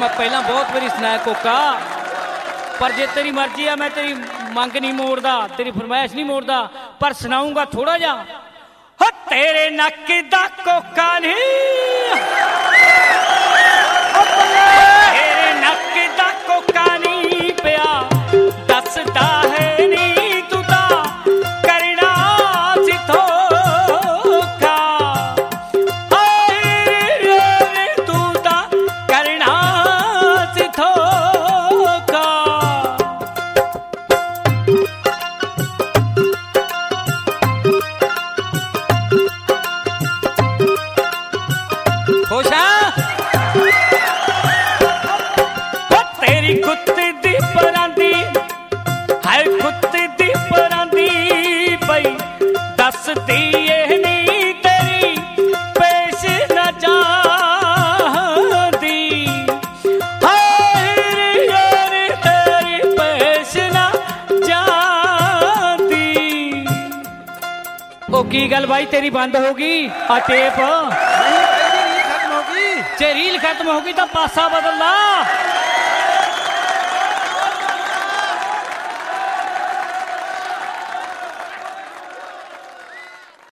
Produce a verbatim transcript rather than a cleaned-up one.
मैं पहला बहुत बारी सुनाया कोका, पर जे तेरी मर्जी है मैं तेरी मंग नहीं मोड़दा, तेरी फरमाइश नहीं मोड़दा, पर सुनाऊंगा थोड़ा जा। हो तेरे नक दा कोका नहीं, तेरे नक दा कोका नहीं पिया दसदा है नी तू ता करना सी धोखा, तू ता करना सी धोखा। खुश है तेरी कुत्ती दी परांदी है, कुत्ती दी परांदी पई दसदी ये नहीं तेरी पेश न जांदी, हाय तेरी पेश न जांदी। ओ की गल भाई तेरी बंद होगी आ टेप? नहीं भाई रील खत्म होगी। जे रील खत्म होगी तो पासा बदलना।